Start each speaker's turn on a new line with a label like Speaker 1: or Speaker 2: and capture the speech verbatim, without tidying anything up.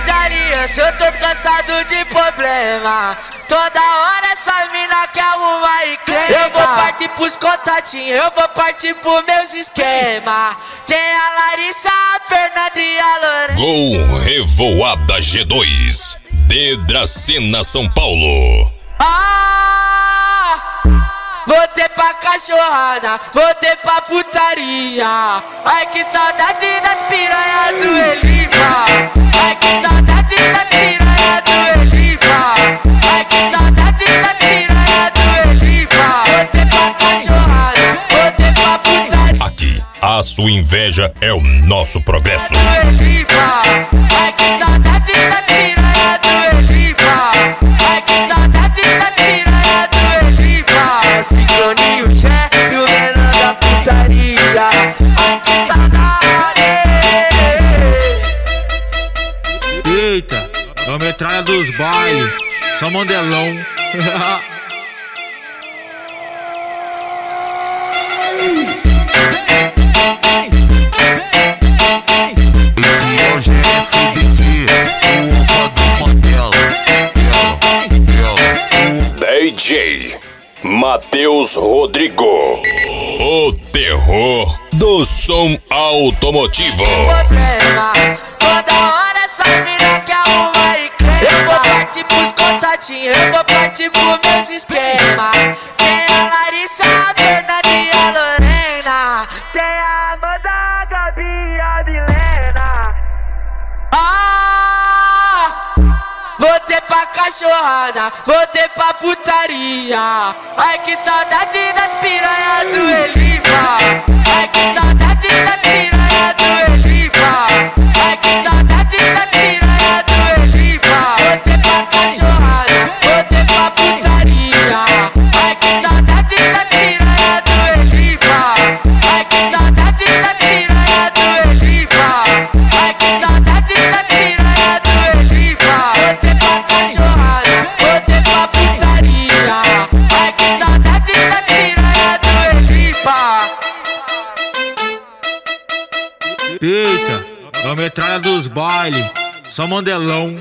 Speaker 1: de aliança, eu tô cansado de problema. Toda hora essa mina quer arrumar encrenca. Eu vou partir pros contatinhos, eu vou partir pros meus esquemas. Tem a Larissa, a Fernanda e a Lorena.
Speaker 2: Gol Revoada G dois de Dracena, São Paulo.
Speaker 1: Ah, voltei pra cachorrada, voltei pra putaria. Ai que saudade das piranhas do Elipa. Ai que saudade das piranhas do Elipa. Ai que saudade das piranhas do Elipa. Voltei pra cachorrada, voltei pra putaria.
Speaker 2: Aqui, a sua inveja é o nosso progresso.
Speaker 1: Ai que saudade das piranhas do Elipa. Ai que saudade das piranhas do Elipa. Sincroninho, Jé e o menor da putaria. Ai que saudade.
Speaker 3: Eita, é a metralha dos bailes, só mandelão.
Speaker 2: D J Matheus Rodrigo, o terror do som automotivo.
Speaker 1: Problema, toda hora essa mina quer arrumar encrenca. Eu vou partir pros contatinhos, eu vou partir pros meus esquemas. Tem a Larissa, a Fernanda e a Lorena. Tem a Amanda, a Gabi e a Milena. Ah, voltei pra cachorrada, voltei pra putaria. Ai que saudade das piranhas do Elipa. Ai que saudade das piranhas do Elipa. Ai que saudade das piranhas do Elipa. Voltei pra cachorrada, voltei pra putaria. Ai que saudade das piranhas do Elipa. Ai que saudade das piranhas do Elipa. Ai que saudade das piranhas do Elipa. Voltei pra cachorrada, voltei pra putaria. Ai que saudade das piranhas do Elipa.
Speaker 3: Eita, é a metralha dos bailes, só mandelão.